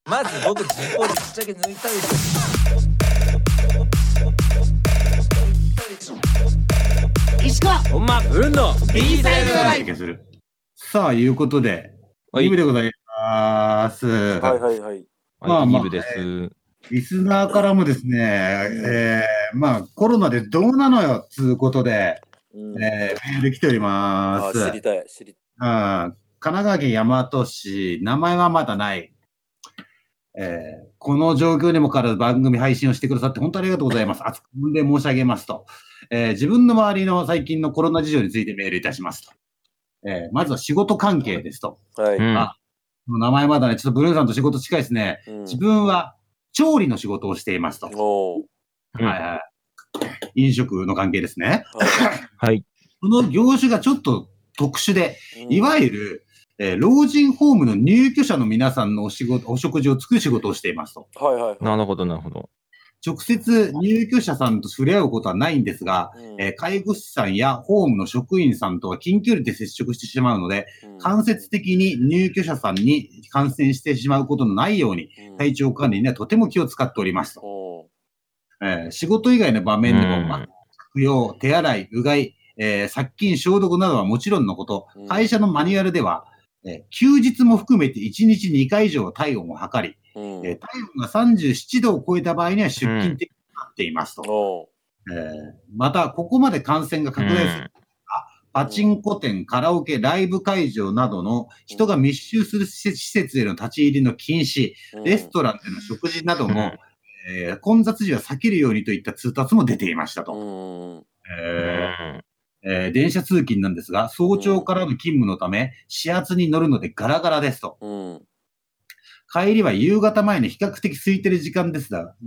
まず僕自分をぶっちゃけ抜いたでしょ。石川ほんまブルンの B サイド。 さあいうことで、 はいギブでございます。 はいはいはい。 まあギブです。 リスナーからもですね、まあコロナでどうなのよつうことで、メール来ております。 知りたい。 神奈川県大和市、名前はまだない。この状況にもかかわらず番組配信をしてくださって本当にありがとうございます。厚く御礼申し上げますと、自分の周りの最近のコロナ事情についてメールいたしますと。まずは仕事関係ですと。 はい。 名前まだね、ちょっとブルーさんと仕事近いですね。自分は調理の仕事をしていますと。はいはい。飲食の関係ですね。 はい。 この業種がちょっと特殊で、いわゆる、老人ホームの入居者の皆さんのお食事を作る仕事をしていますと。 はいはい。 なるほど、なるほど。 直接入居者さんと触れ合うことはないんですが、介護士さんやホームの職員さんとは近距離で接触してしまうので、間接的に入居者さんに感染してしまうことのないように、体調管理にはとても気を使っておりますと。仕事以外の場面でも、マスク着用、手洗い、うがい、殺菌、消毒などはもちろんのこと、会社のマニュアルでは、休日も含めて1日2回以上体温を測り、体温が37度を超えた場合には出勤的になっていますと。また、ここまで感染が拡大するパチンコ店、カラオケ、ライブ会場などの人が密集する施設への立ち入りの禁止、レストランでの食事なども、混雑時は避けるようにといった通達も出ていましたと。電車通勤なんですが、早朝からの勤務のため、始発に乗るのでガラガラですと。帰りは夕方前に比較的空いてる時間ですが、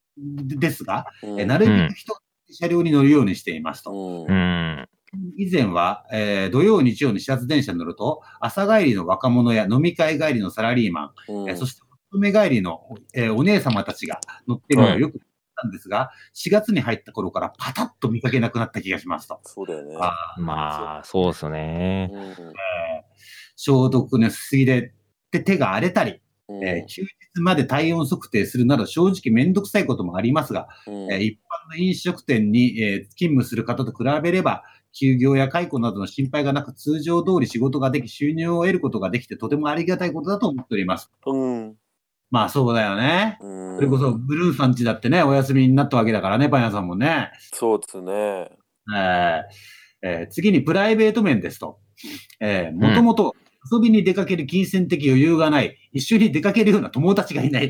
なるべく車両に乗るようにしていますと。以前は、土曜、日曜に始発電車に乗ると、朝帰りの若者や飲み会帰りのサラリーマン、そしてお勤め帰りの、お姉様たちが乗っているのがよく見たんですが、4月に入った頃からパタッと見かけなくなった気がしますと。 そうだよね。 まあ、そうですね。 消毒のしすぎで手が荒れたり、休日まで体温測定するなど正直めんどくさいこともありますが、一般の飲食店に、勤務する方と比べれば、休業や解雇などの心配がなく、通常通り仕事ができ、収入を得ることができて、とてもありがたいことだと思っております。まあそうだよね。それこそ、ブルーさんちだってね、お休みになったわけだからね、パン屋さんもね。 そうですね。 次にプライベート面ですと。もともと遊びに出かける金銭的余裕がない、一緒に出かけるような友達がいない。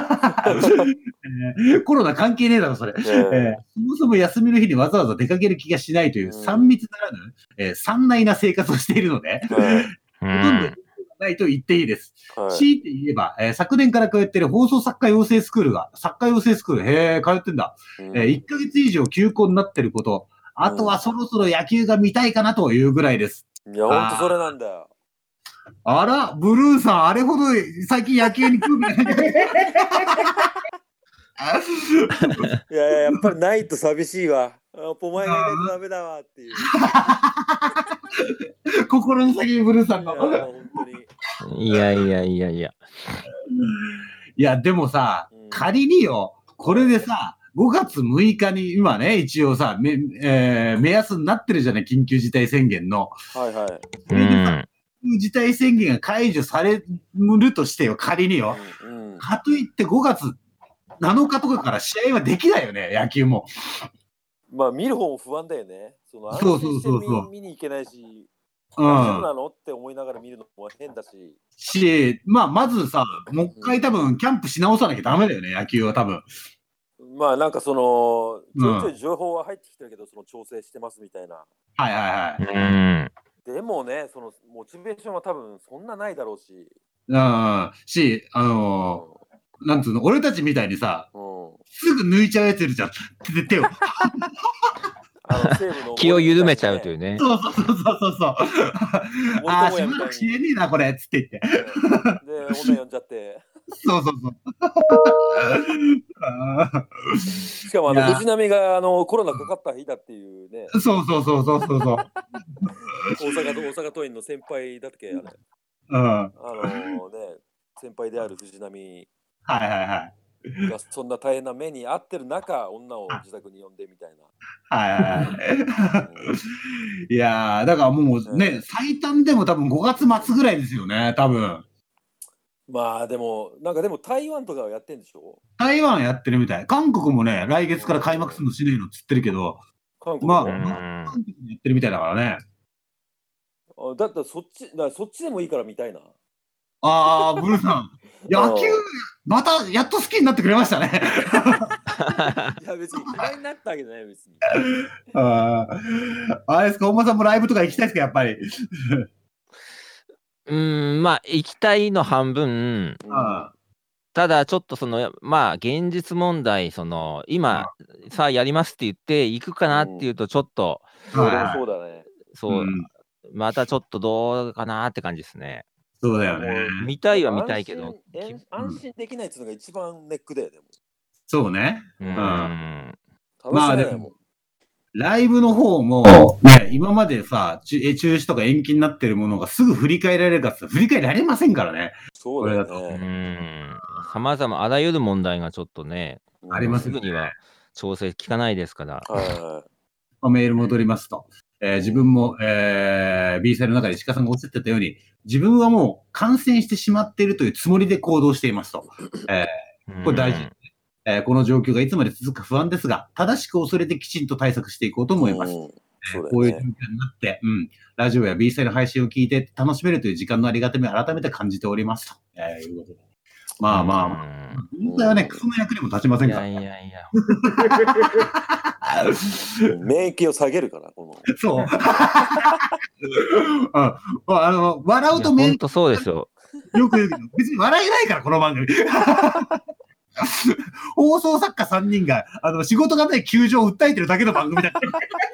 コロナ関係ねえだろ、それ。そもそも休みの日にわざわざ出かける気がしないという3密ならぬ、散内な生活をしているので、ほとんどないと言っていいです。強いて言えば、昨年から通っている放送作家養成スクール、通ってんだ。1ヶ月以上休校になっていること、あとはそろそろ野球が見たいかなというぐらいです。 いや、ほんとそれなんだよ。 あら、ブルーさん、あれほど最近野球に興味がない。 いやいや、やっぱりないと寂しいわ。お前がいないとダメだわっていう。 心の先にブルーさんの。 本当に。 いやいやいやいや。 いや、でもさ、仮によ、これでさ、5月6日に今ね、一応さ、目安になってるじゃない、緊急事態宣言の。 はいはい。 それでさ、緊急事態宣言が解除されるとしてよ、仮によ。かといって5月7日とかから試合はできないよね、野球も。 まあ見る方も不安だよね。安心して見に行けないし、大丈夫なのって思いながら見るのも変だし。 まあまずさ、もう一回多分キャンプし直さなきゃダメだよね、野球は多分。 まあなんかちょいちょい情報は入ってきてるけど、調整してますみたいな。 はいはいはい。 でもね、モチベーションは多分そんなないだろうし。 なんつうの、俺たちみたいにさ、すぐ抜いちゃうやついるじゃん。手を。 気を緩めちゃうというね。 そう。しばらくしえねえな、これっつって言って。 で、女呼んじゃって。 そう。 しかも藤波がコロナかかった日だっていうね。 そう。 大阪桐蔭の先輩だっけ、あれ。 先輩である藤波はいはいはい。 がそんな大変な目に遭ってる中、女を自宅に呼んでみたいな。 はいはいはい。いやー、だからもうね、最短でも多分5月末ぐらいですよね、多分。 まあでも、なんかでも台湾とかはやってんでしょ？ 台湾やってるみたい。韓国もね、来月から開幕するのしねえのっつってるけど、まあ、韓国やってるみたいだからね。 だったらそっちでもいいから見たいな。 ああ、ブルーさん。野球、またやっと好きになってくれましたね。 いや、別に嫌いになったわけじゃない、別に。 あれですか、本間さんもライブとか行きたいですか、やっぱり。 まあ、行きたいの半分、ただちょっとまあ、現実問題、今、さあやりますって言って、行くかなっていうと、ちょっと、 そうだね。 そう、またちょっとどうかなって感じですね。 そうだよね。 見たいは見たいけど。 安心できないっていうのが一番ネックだよね。 そうね。 まあでも、ライブの方も、ね、今までさ、中止とか延期になってるものがすぐ振り返られるかって振り返られませんからね。 そうだよね。 様々、あらゆる問題がちょっとね、 ありますすぐには調整効かないですから。 メール戻りますと。自分も、B サイの中で鹿さんがおっしゃってたように、自分はもう感染してしまっているというつもりで行動していますと。これ大事ですね。この状況がいつまで続くか不安ですが、正しく恐れてきちんと対策していこうと思います。こういう状況になって、ラジオや B サイの配信を聞いて楽しめるという時間のありがたみを改めて感じておりますと。いうことで。まあ、本当はね、その役にも立ちませんから。 いや。 免疫を下げるから、この。 そう。笑うと免疫。本当そうですよ。 よく言うけど、別に笑えないから、この番組。放送作家3人が、仕事がない窮状を訴えてるだけの番組だから。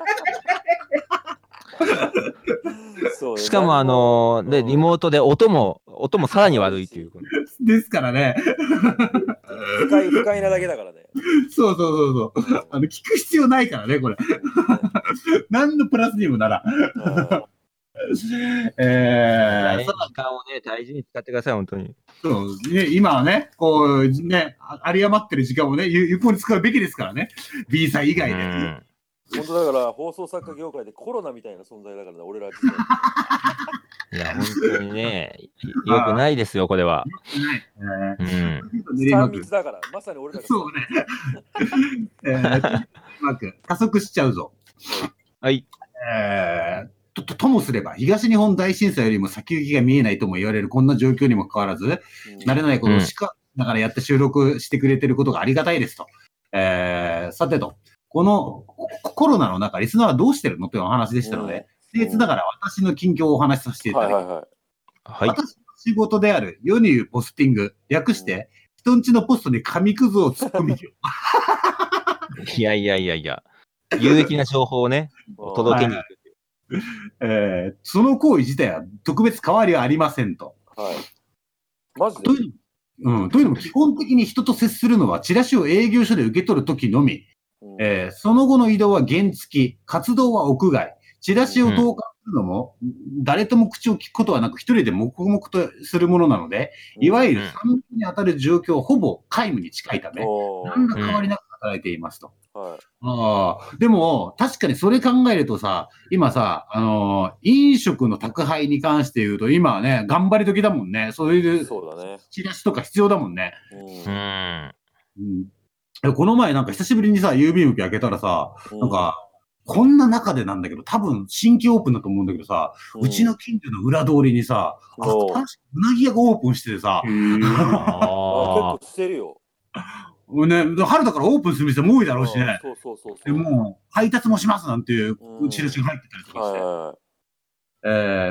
しかもリモートで音もさらに悪いという。 ですからね。 不快なだけだからね。 そう。聞く必要ないからね、これ。何のプラスにもなら。 時間をね、大事に使ってください、本当に。 そうね、今はね、こうね、有り余ってる時間をね、有効に使うべきですからね。B 祭以外で。 本当だから放送作家業界でコロナみたいな存在だからね、俺ら自体。 いや、本当にね、よくないですよ、これは。 3密だから、まさに俺らが。 そうね。加速しちゃうぞ。 はい。 ともすれば、東日本大震災よりも先行きが見えないとも言われるこんな状況にもかかわらず、慣れないことをだからやって収録してくれてることがありがたいですと。さてと。このコロナの中、リスナーはどうしてるのというお話でしたので、僭越ながら私の近況をお話しさせていただきます。私の仕事である世に言うポスティング、略して、人んちのポストに紙くずを突っ込みいや。有益な情報をね、届けに行く。 その行為自体は特別変わりはありませんと。 マジで？ というのも基本的に人と接するのはチラシを営業所で受け取るときのみ。その後の移動は原付き、活動は屋外、チラシを投函するのも、誰とも口を聞くことはなく、一人で黙々とするものなので、いわゆる産業に当たる状況はほぼ皆無に近いため、何ら変わりなく働いていますと。でも、確かにそれ考えるとさ、今さ、飲食の宅配に関して言うと、今はね、頑張り時だもんね。そういうチラシとか必要だもんね。この前なんか久しぶりにさ、郵便受け開けたらさ、なんか、こんな中でなんだけど、多分新規オープンだと思うんだけどさ、うちの近所の裏通りにさ、うなぎ屋がオープンしててさ、 結構してるよ。 ね、春だからオープンする店も多いだろうしね。でもう、配達もしますなんていうチラシが入ってたりとかして。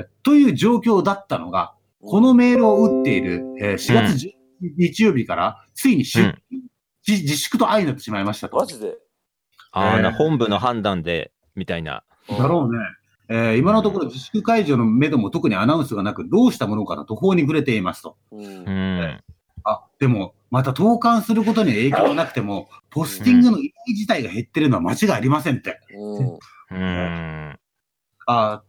という状況だったのが、このメールを打っている4月日曜日から、ついに自粛と相なってしまいましたと。 マジで？ 本部の判断で、みたいな。 だろうね。今のところ自粛解除の目処も特にアナウンスがなく、どうしたものかと途方に暮れていますと。でも、また投函することに影響がなくても、ポスティングの依頼自体が減ってるのは間違いありませんって。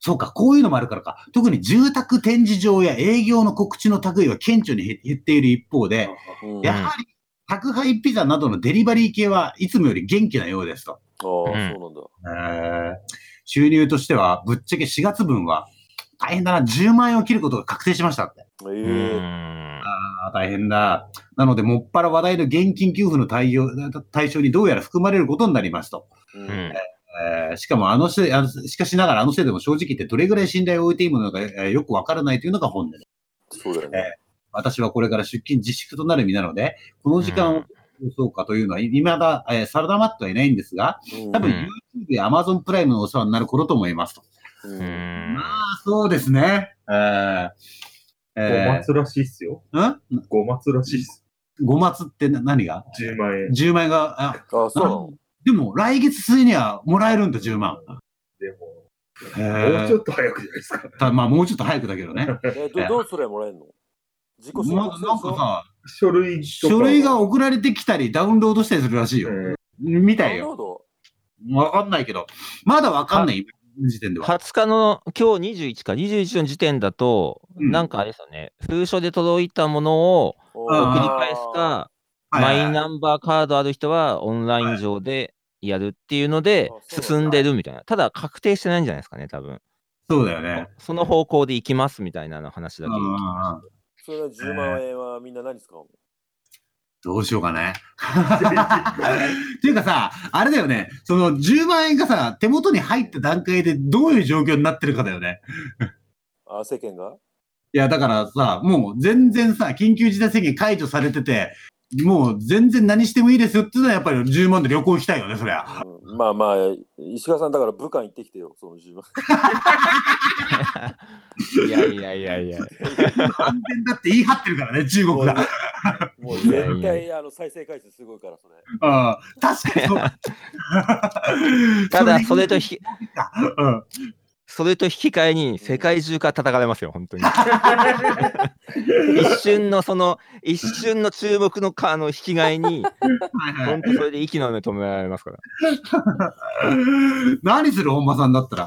そうか、こういうのもあるからか。特に住宅展示場や営業の告知の類は顕著に減っている一方で、やはり宅配ピザなどのデリバリー系はいつもより元気なようですと。 そうなんだ。 収入としては、ぶっちゃけ4月分は大変だな、10万円を切ることが確定しましたって。大変だ。なので、もっぱら話題の現金給付の対象にどうやら含まれることになりますと。しかもしかしながらあの制度も正直言ってどれぐらい信頼を置いていいものか、よくわからないというのが本音です。 そうだよね。私はこれから出勤自粛となる身なので、この時間をどうそうかというのは未だ、定まってはいないんですが、多分 YouTube や Amazon プライムのお世話になる頃と思いますと。まあ、そうですね。 5月らしいっすよ。5月らしいっす。 5月って何が ?10 万円。 10万円が、 そうなの？ でも、来月末にはもらえるんだ、10万。 でも、もうちょっと早くじゃないですか。 まあ、もうちょっと早くだけどね。 どうすればもらえるの？自己申告なんかさ、 書類が送られてきたり、ダウンロードしたりするらしいよ。みたいよ。わかんないけど、まだわかんない、時点では。 20日の、今日21か、21の時点だと、なんかあれですよね、封書で届いたものを送り返すか、マイナンバーカードある人はオンライン上でやるっていうので進んでるみたいな。ただ確定してないんじゃないですかね、多分。 そうだよね。 その方向で行きますみたいなの話だけ聞きました。 それは10万円はみんな何使うの？ どうしようかね。っていうかさ、あれだよね。その10万円がさ、手元に入った段階でどういう状況になってるかだよね。 世間が？ いや、だからさ、もう全然さ、緊急事態宣言解除されてて、もう全然何してもいいですよっていうのはやっぱり10万で旅行行きたいよね、そりゃ。 まあ、石川さんだから武漢行ってきてよ、その10万。 いや。 安全だって言い張ってるからね、中国が。 もう絶対再生回数すごいから、それ。 確かにそう。 ただ、それと引き換えに世界中から叩かれますよ、本当に。一瞬の注目の引き換えに、本当それで息の根止められますから。 何する本間さんだったら。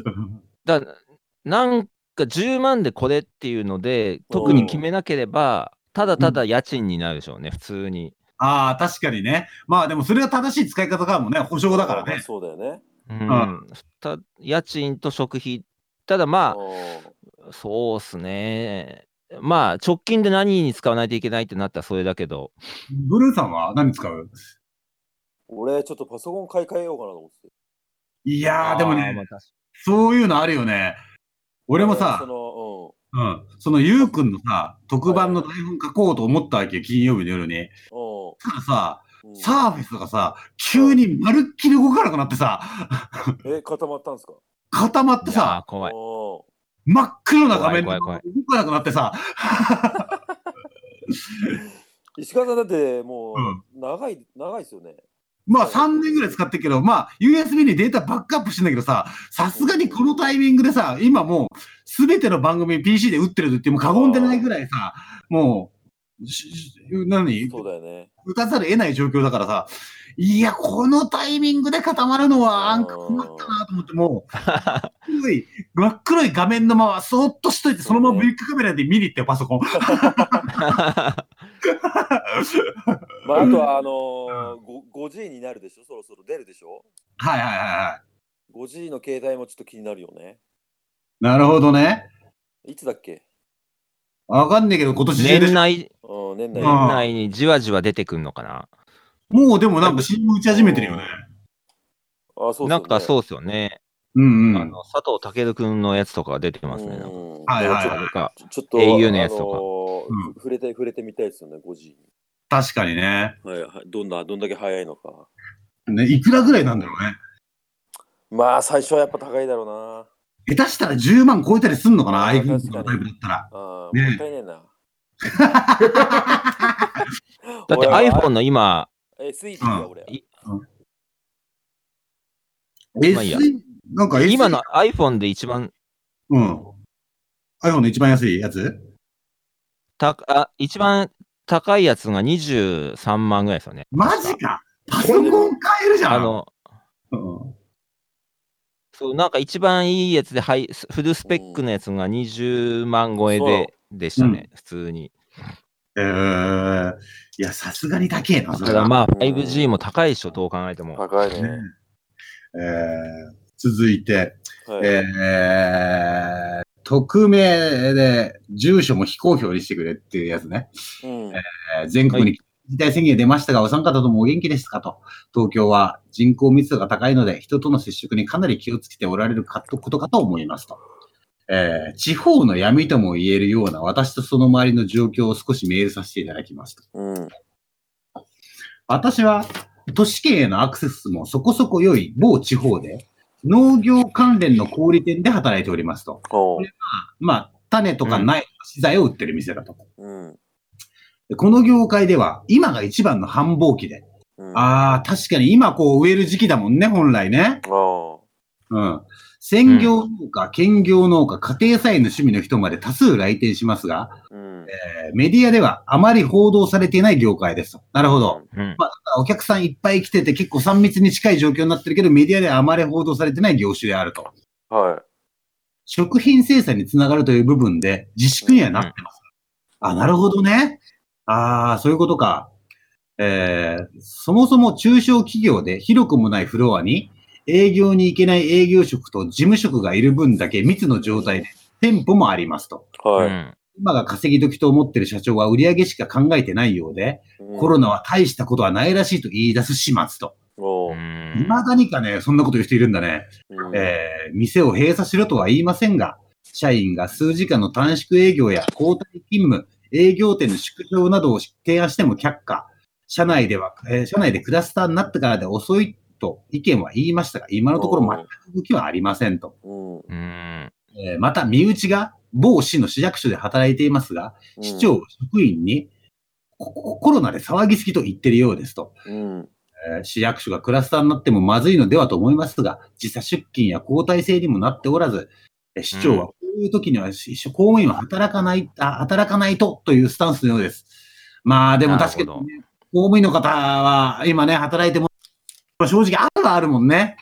なんか10万でこれっていうので、特に決めなければ、ただただ家賃になるでしょうね、普通に。 確かにね。まあでもそれが正しい使い方かもね、保証だからね。 そうだよね。 家賃と食費。ただまあ、そうっすね。まあ、直近で何に使わないといけないってなったらそれだけど。 ブルーさんは何使う？ 俺、ちょっとパソコン買い替えようかなと思って。 いやー、でもね、そういうのあるよね。俺もさ、そのゆうくんのさ、特番の台本書こうと思ったわけよ、金曜日の夜に。たださ、サーフェスがさ、急にまるっきり動かなくなってさ。 固まったんですか？ 固まってさ、 怖い。 真っ黒な画面で動かなくなってさ。 石川さんだってもう長いですよね。 まあ3年ぐらい使ってるけど、まあ USB にデータバックアップしてんだけどさ、さすがにこのタイミングでさ、今もうすべての番組 PC で打ってると言っても過言でないぐらいさ、もう、 そうだよね。 打たざるを得ない状況だからさ、いや、このタイミングで固まるのは困ったなと思って、もう、真っ黒い画面のままそーっとしといて、そのままビッグカメラで見に行ってよ、パソコン。 まあ、あとは5G になるでしょ、そろそろ出るでしょ。 はい。 5G の携帯もちょっと気になるよね。 なるほどね。 いつだっけ？ わかんねえけど、今年中で年内にじわじわ出てくんのかな。 もうでもなんか新聞打ち始めてるよね。 なんかそうっすよね。佐藤健君のやつとか出てますね。 はいちょっと au のやつとか。触れてみたいですよね、5G に。 確かにね。 どんだけ早いのか。 ね、いくらぐらいなんだろうね。 まあ最初はやっぱ高いだろうな。 下手したら10万超えたりすんのかな、iPhone のタイプだったら。 もったいねえな。 だって iPhone の今、 SE だ俺。 なんか今の iPhone で一番、 iPhone の一番安いやつ？ 一番高いやつが23万ぐらいですよね。 マジか。パソコン買えるじゃん。 そう、なんか一番いいやつで、フルスペックのやつが20万超えでしたね、普通に。 いや、さすがに高えな、 だからまあ、5G も高いでしょ、どう考えても。 高いね。 続いて、匿名で住所も非公表にしてくれっていうやつね。全国に事態宣言出ましたが、お三方ともお元気ですかと。東京は人口密度が高いので、人との接触にかなり気をつけておられることかと思いますと。地方の闇とも言えるような私とその周りの状況を少しメールさせていただきますと。私は都市圏へのアクセスもそこそこ良い某地方で農業関連の小売店で働いておりますと。これはまあ、種とか苗とか資材を売ってる店だと。この業界では今が一番の繁忙期で。確かに今こう植える時期だもんね、本来ね。専業農家、兼業農家、家庭菜園の趣味の人まで多数来店しますが、メディアではあまり報道されていない業界ですと。なるほど。まあ、お客さんいっぱい来てて結構3密に近い状況になってるけど、メディアではあまり報道されてない業種であると。食品生産につながるという部分で自粛にはなってます。なるほどね。そういうことか。そもそも中小企業で広くもないフロアに営業に行けない営業職と事務職がいる分だけ密の状態で店舗もありますと。今が稼ぎ時と思っている社長は売り上げしか考えてないようで、コロナは大したことはないらしいと言い出す始末と。未だにかね、そんなこと言う人いるんだね。店を閉鎖しろとは言いませんが、社員が数時間の短縮営業や交代勤務、営業店の縮小などを提案しても却下。社内でクラスターになってからで遅いと意見は言いましたが、今のところ全く動きはありませんと。また、身内が某市の市役所で働いていますが、市長、職員にコロナで騒ぎすぎと言ってるようですと。市役所がクラスターになってもまずいのではと思いますが、時差出勤や交代制にもなっておらず、市長はこういう時には公務員は働かないというスタンスのようです。まあでも確かに、ね、公務員の方は今ね、働いても正直あるもんね。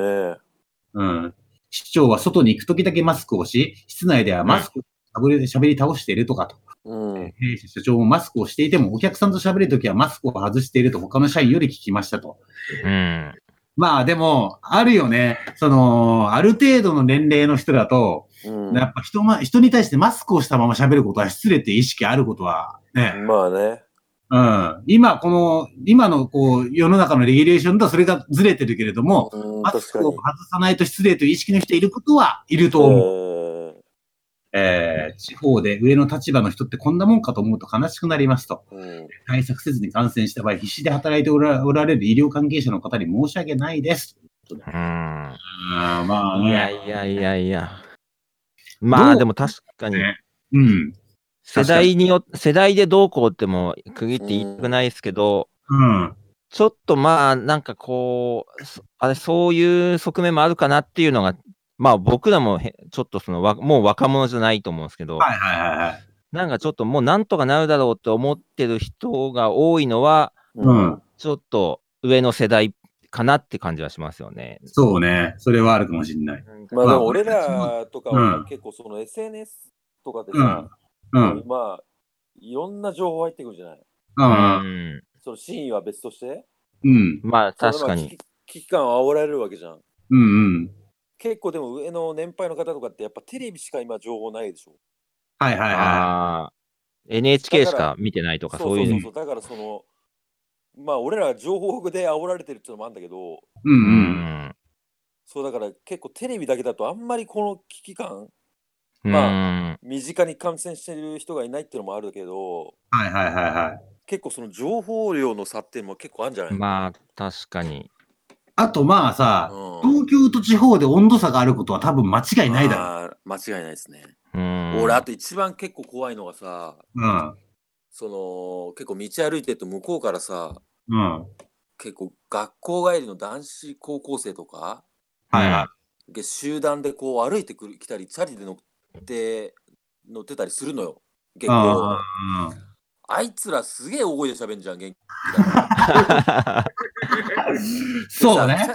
市長は外に行く時だけマスクをし、室内ではマスクを喋り倒しているとかと。社長もマスクをしていても、お客さんと喋るときはマスクを外していると他の社員より聞きましたと。まあでも、あるよね。ある程度の年齢の人だと、やっぱ人に対してマスクをしたまま喋ることは失礼って意識あることはね。 まあね。 今の世の中のレギュレーションとはそれがずれてるけれども、マスクを外さないと失礼という意識の人いることはいると思う。地方で上の立場の人ってこんなもんかと思うと悲しくなりますと。対策せずに感染した場合、必死で働いておられる医療関係者の方に申し訳ないです。まあね。 いや。まあでも確かに。世代でどうこうっても区切って言いたくないですけど、ちょっとまあなんかそういう側面もあるかなっていうのが、まあ僕らもちょっともう若者じゃないと思うんですけど、なんかちょっともうなんとかなるだろうって思ってる人が多いのは、ちょっと上の世代かなって感じはしますよね。 そうね。それはあるかもしれない。 まあでも俺らとかは結構SNS とかでさ、まあいろんな情報入ってくるじゃない。その真意は別として。 まあ確かに。 危機感を煽られるわけじゃん。結構でも上の年配の方とかってやっぱテレビしか今情報ないでしょ。 NHK しか見てないとかそういう。 そうだからまあ俺らは情報で煽られてるっていうのもあるんだけど、そうだから結構テレビだけだとあんまりこの危機感、まあ身近に感染してる人がいないっていうのもあるけど、結構その情報量の差っていうのも結構あるんじゃない？ まあ確かに。 あとまあさ、東京と地方で温度差があることは多分間違いないだろう。 間違いないですね。俺あと一番結構怖いのがさ、結構道歩いてると向こうからさ、結構学校帰りの男子高校生とか、集団でこう歩いてきたりチャリで乗ってたりするのよ。結構。あいつらすげえ大声で喋んじゃん、元気だから。 そうだね。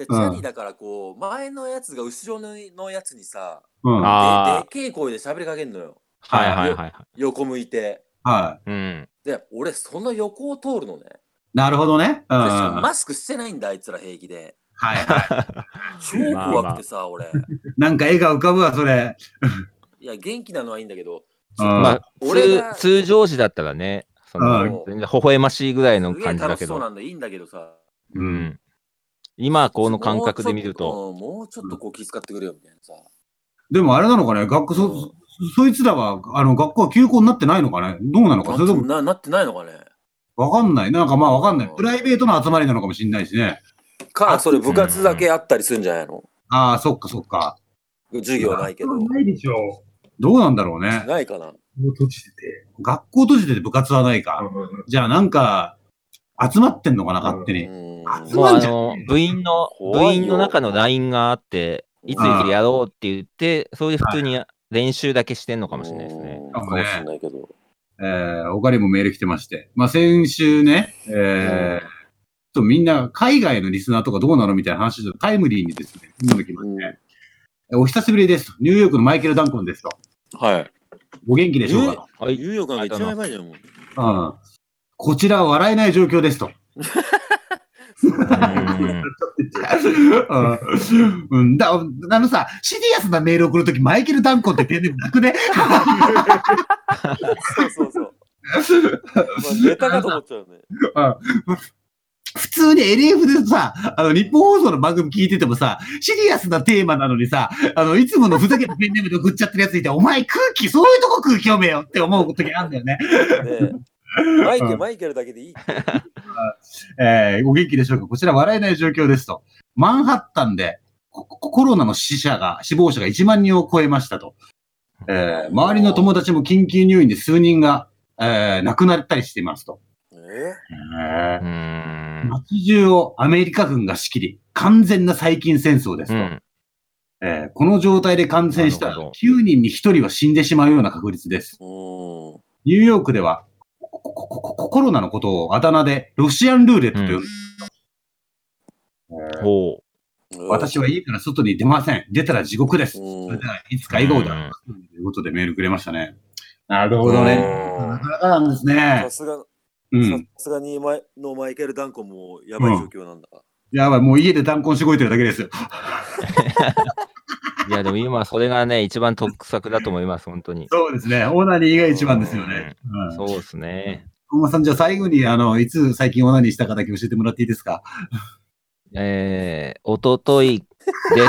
で、チャリだからこう、前のやつが後ろのやつにさ、でっけえ声で喋りかけんのよ。横向いて。で、俺、その横を通るのね。 なるほどね。 マスクしてないんだ、あいつら平気で。超怖くてさ、俺。 なんか絵が浮かぶわ、それ。 いや、元気なのはいいんだけど、 通常時だったらね、全然微笑ましいぐらいの感じだけど。 そうなんだ、いいんだけどさ。 今、この感覚で見ると。 もうちょっとこう気遣ってくれよ、みたいなさ。 でもあれなのかね、そいつらは、学校は休校になってないのかね、どうなのか、それとも。 なってないのかね。 わかんない。なんかまあわかんない。プライベートの集まりなのかもしれないしね。 それ部活だけあったりするんじゃないの？ ああ、そっかそっか。 授業ないけど。 ないでしょ。 どうなんだろうね。 ないかな。 閉じてて。 学校閉じてて部活はないか。じゃあなんか、集まってんのかな、勝手に。 部員の中の LINE があって、いついつやろうって言って、それで普通に練習だけしてんのかもしれないですね。 かもしれないけど。 他にもメール来てまして。まあ先週ね、みんな海外のリスナーとかどうなのみたいな話でタイムリーにですね、今の来まして。お久しぶりです。ニューヨークのマイケル・ダンコンですと。 はい。 お元気でしょうか？ ニューヨークなんか一番前じゃん、もう。 こちらは笑えない状況ですと。さ、シリアスなメール送るとき、マイケル・ダンコンってペンネームなくね？ そう。ネタかと思っちゃうね。 普通に LF でさ、日本放送の番組聞いててもさ、シリアスなテーマなのにさ、いつものふざけたペンネームで送っちゃってるやついて、お前そういうとこ空気読めよって思う時あるんだよね。 マイケルだけでいい。 お元気でしょうか？こちら笑えない状況ですと。マンハッタンでコロナの死亡者が1万人を超えましたと。周りの友達も緊急入院で数人が、亡くなったりしていますと。街中をアメリカ軍が仕切り、完全な細菌戦争ですと。この状態で感染したら9人に1人は死んでしまうような確率です。ニューヨークではコロナのことをあだ名でロシアンルーレットと呼ぶ。私は家から外に出ません。出たら地獄です。それではいつか笑顔だ。ということでメールくれましたね。なるほどね。なかなかなんですね。 さすがにマイケル・ダンコンもやばい状況なんだ。 やばい、もう家で弾痕しごいてるだけですよ。 いや、でも今それがね、一番得策だと思います、本当に。 そうですね。オナニーが一番ですよね。 そうですね。 本間さん、じゃあ最後に、いつ最近オナニーしたかだけ教えてもらっていいですか？ おとといです。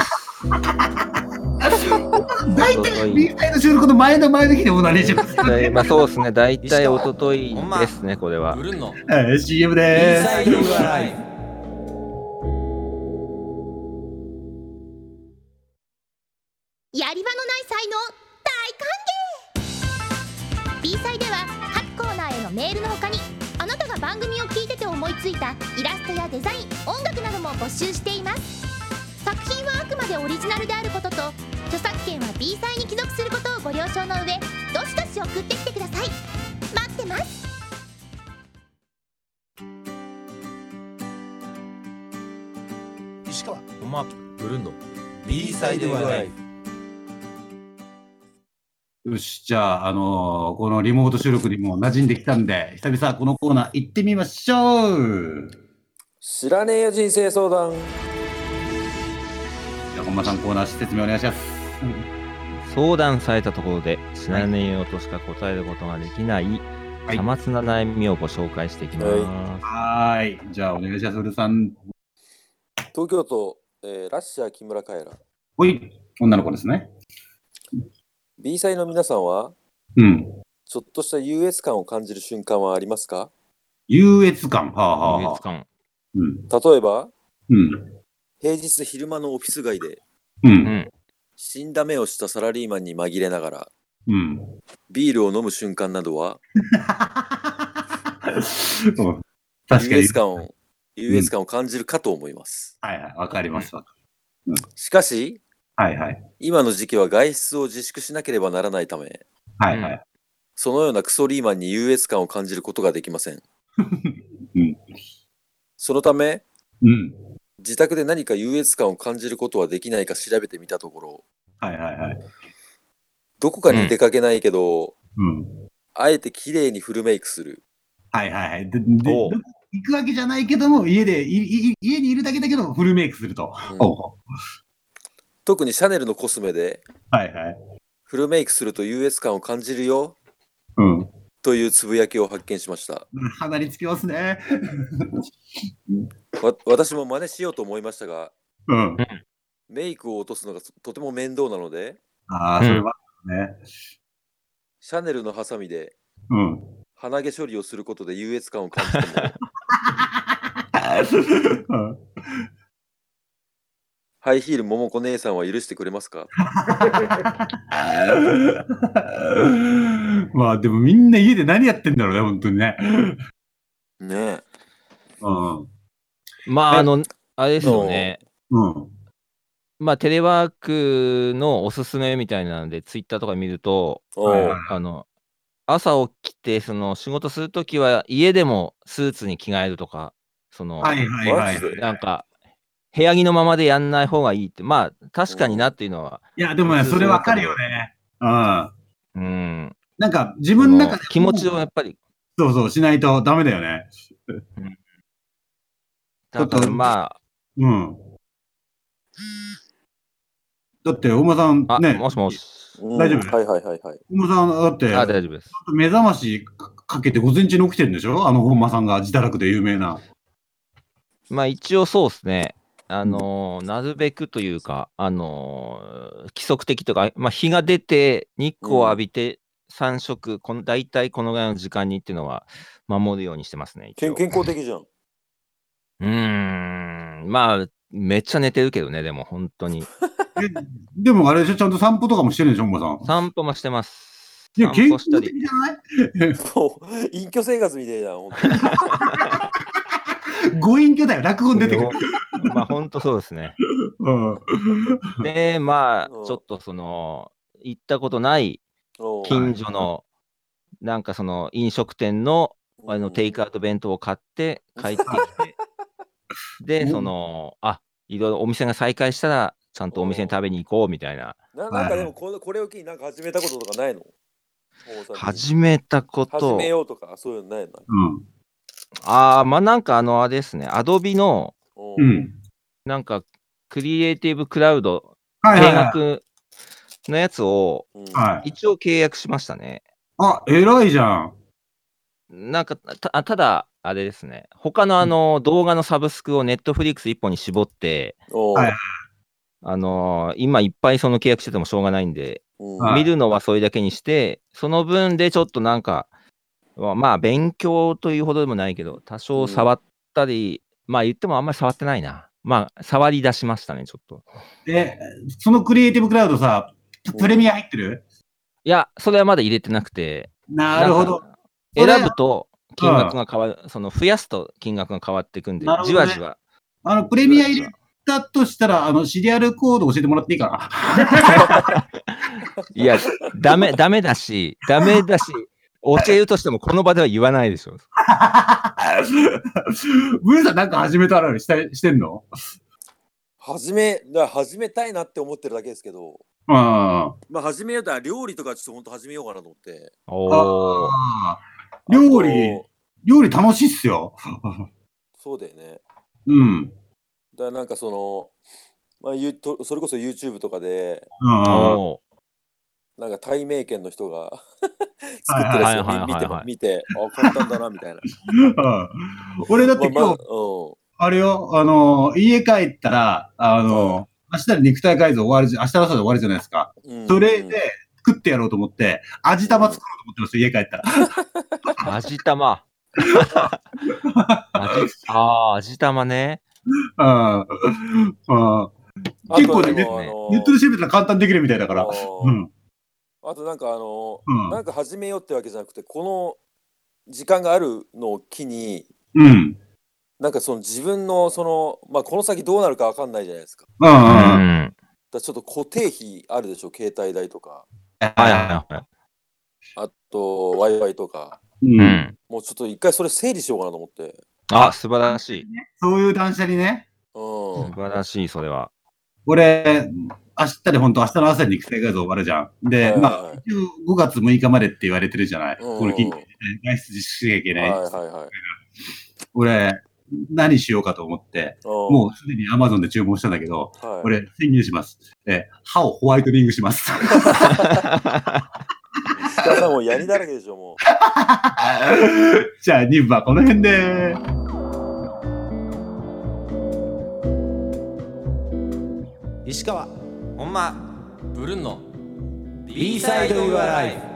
大体、Bサイの収録の前の日にオナニーしますよね。 まあそうですね。大体おとといですね、これは。 CM でーす。 やり場のない才能大歓迎。 B サイでは各コーナーへのメールの他に、あなたが番組を聞いてて思いついたイラストやデザイン、音楽なども募集しています。作品はあくまでオリジナルであることと、著作権は B サイに帰属することをご了承の上、どしどし送ってきてください。待ってます。 石川、おま、ブルンド B サイドライフ。 よし、じゃあ、このリモート収録にも馴染んできたんで、久々このコーナー行ってみましょう。 知らねえよ人生相談。 じゃあ、本間さんコーナー説明お願いします。 相談されたところで知らねえよとしか答えることができない、さまつな悩みをご紹介していきます。 はい。じゃあ、お願いします、ウルさん。 東京都、ラッシャー木村カエラ。 おい、女の子ですね。 B サイの皆さんは、ちょっとした優越感を感じる瞬間はありますか？ 優越感。 優越感。 例えば、平日昼間のオフィス街で、死んだ目をしたサラリーマンに紛れながら、ビールを飲む瞬間などは、優越感を感じるかと思います。 はいはい、わかります。 しかし、今の時期は外出を自粛しなければならないため、そのようなクソリーマンに優越感を感じることができません。そのため、 自宅で何か優越感を感じることはできないか調べてみたところ、 はいはいはい。 どこかに出かけないけど、 うん。 あえて綺麗にフルメイクする。 はいはいはい。行くわけじゃないけども、家にいるだけだけど、フルメイクすると。 特にシャネルのコスメで、 はいはい。 フルメイクすると優越感を感じるよ。 うん。 というつぶやきを発見しました。 鼻につきますね。 私も真似しようと思いましたが、 うん。 メイクを落とすのがとても面倒なので、 ああ、それはね。 シャネルのハサミで、 うん。 鼻毛処理をすることで優越感を感じても、ハイヒール桃子姉さんは許してくれますか？ まあでもみんな家で何やってんだろうね、本当にね。 ねえ。 うん。 まあ、あれですよね。 うん。 まあ、テレワークのおすすめみたいなので、ツイッターとか見ると、朝起きて、仕事するときは、家でもスーツに着替えるとか、なんか、部屋着のままでやんない方がいいって、まあ、確かになっていうのは。 いや、でもね、それわかるよね。 うん。 なんか、自分の中で気持ちをやっぱり。 そうそう、しないとダメだよね。 だからまあ。 うん。だって、大間さんね。 もしもし。 大丈夫？ はいはいはいはい。 大間さん、だって、 大丈夫です。 目覚ましかけて午前中に起きてるんでしょ？大間さんが自堕落で有名な。 まあ一応そうですね。なるべくというか、規則的とか、まあ日が出て、日光を浴びて、3食、大体このぐらいの時間にっていうのは守るようにしてますね。 健康的じゃん。 まあ、めっちゃ寝てるけどね、でも本当に。 でもあれでしょ、ちゃんと散歩とかもしてるんでしょ、大間さん。 散歩もしてます。 いや、健康的じゃない？ そう、隠居生活みたいな、本当に。 ご隠居だよ、落語に出てくる。 まあ、本当そうですね。で、まあ、ちょっと行ったことない近所の、なんか飲食店のテイクアウト弁当を買って帰ってきて、で、いろいろお店が再開したら、ちゃんとお店に食べに行こうみたいな。 なんかでもこれを機になんか始めたこととかないの？ 始めたこと。 始めようとか、そういうのないの？ まあなんかあれですね、アドビの、なんかクリエイティブクラウド、定額のやつを、一応契約しましたね。 あ、偉いじゃん。 なんか、ただ、あれですね、他の動画のサブスクをネットフリックス一本に絞って、今いっぱい契約しててもしょうがないんで、見るのはそれだけにして、その分でちょっとなんか、まあ勉強というほどでもないけど、多少触ったり、まあ言ってもあんまり触ってないな。まあ触り出しましたね、ちょっと。 そのクリエイティブクラウドさ、プレミア入ってる？ いや、それはまだ入れてなくて。 なるほど。 選ぶと金額が変わる、増やすと金額が変わっていくんで、じわじわ。 プレミア入れたとしたら、シリアルコード教えてもらっていいかな。いや、ダメだし、教えるとしてもこの場では言わないでしょ。 ブーさんなんか始めたらしてんの？ 始めたいなって思ってるだけですけど。まあ始めようとは料理とかちょっと本当始めようかなと思って。 料理楽しいっすよ。 そうだよね。だからなんかまあ、それこそ YouTube とかで、なんか対名犬の人が作ってるやつを見て、簡単だなみたいな。 俺だって今日、あれよ、家帰ったら、明日で肉体改造終わる明日の朝で終わるじゃないですか。それで作ってやろうと思って、味玉作ろうと思ってますよ、家帰ったら。 味玉。味玉ね。 結構ね、ネットで調べたら簡単にできるみたいだから。 あとなんかなんか始めようってわけじゃなくて、この時間があるのを機に、なんか自分のまあこの先どうなるかわかんないじゃないですか。だちょっと固定費あるでしょ、携帯代とか。あと Wi-Fi とか。もうちょっと一回それ整理しようかなと思って。 素晴らしい。 そういう断捨離ね。 素晴らしい、それは。 俺、明日の朝に育成画像終わるじゃん。で、まあ、5月6日までって言われてるじゃない。この緊急外出自粛しなきゃいけない。俺、何しようかと思って、もうすでに Amazon で注文したんだけど、俺、宣言します。歯をホワイトニングします。 石川さんもうやりだらけでしょ、もう。 じゃあ、2部はこの辺で。 石川、本間、ブルンの B サイド Your Life。